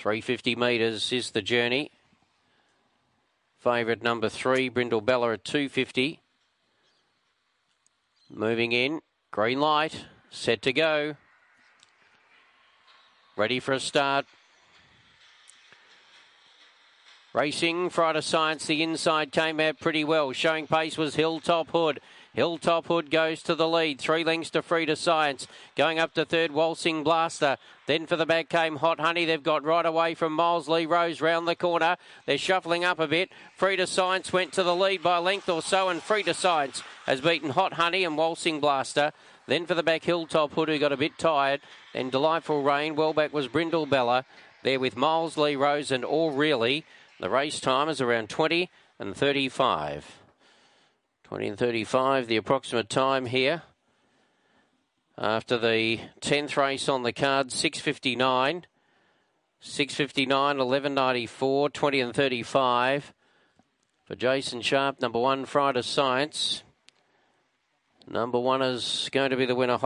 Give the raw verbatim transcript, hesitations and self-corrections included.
three hundred fifty metres is the journey. Favourite number three, Brindle Bella at two fifty. Moving in, green light, set to go. Ready for a start. Racing, Friday Science, the inside came out pretty well. Showing pace was Hilltop Hood. Hilltop Hood goes to the lead. Three lengths to Frida Science. Going up to third, Waltzing Blaster. Then for the back came Hot Honey. They've got right away from Miles Lee Rose round the corner. They're shuffling up a bit. Frida Science went to the lead by a length or so, and Frida Science has beaten Hot Honey and Waltzing Blaster. Then for the back, Hilltop Hood, who got a bit tired. Then Delightful Rain. Well back was Brindle Bella. There with Miles Lee Rose and All Really. The race time is around twenty and thirty-five. twenty and thirty-five, the approximate time here. After the tenth race on the card, six fifty-nine. six fifty-nine, eleven ninety-four, twenty and thirty-five. For Jason Sharp, number one, Friday Science. Number one is going to be the winner.